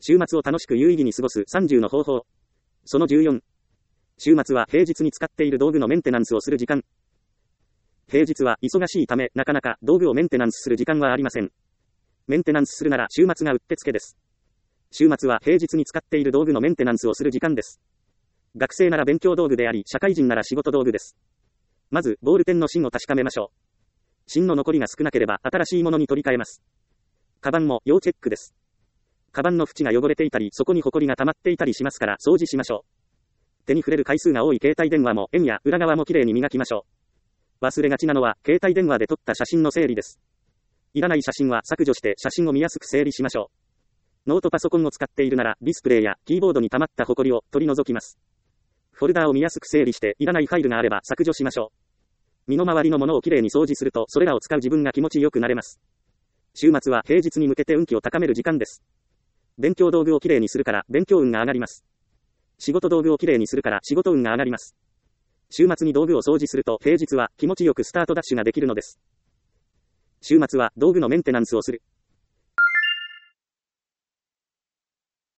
週末を楽しく有意義に過ごす30の方法。その14。週末は平日に使っている道具のメンテナンスをする時間。平日は忙しいため、なかなか道具をメンテナンスする時間はありません。メンテナンスするなら週末がうってつけです。週末は平日に使っている道具のメンテナンスをする時間です。学生なら勉強道具であり、社会人なら仕事道具です。まず、ボールペンの芯を確かめましょう。芯の残りが少なければ、新しいものに取り替えます。カバンも要チェックです。カバンの縁が汚れていたり、そこにホコリが溜まっていたりしますから掃除しましょう。手に触れる回数が多い携帯電話も円や裏側もきれいに磨きましょう。忘れがちなのは携帯電話で撮った写真の整理です。いらない写真は削除して写真を見やすく整理しましょう。ノートパソコンを使っているならディスプレイやキーボードに溜まったホコリを取り除きます。フォルダーを見やすく整理していらないファイルがあれば削除しましょう。身の回りのものをきれいに掃除するとそれらを使う自分が気持ちよくなれます。週末は平日に向けて運気を高める時間です。勉強道具をきれいにするから勉強運が上がります。仕事道具をきれいにするから仕事運が上がります。週末に道具を掃除すると平日は気持ちよくスタートダッシュができるのです。週末は道具のメンテナンスをする。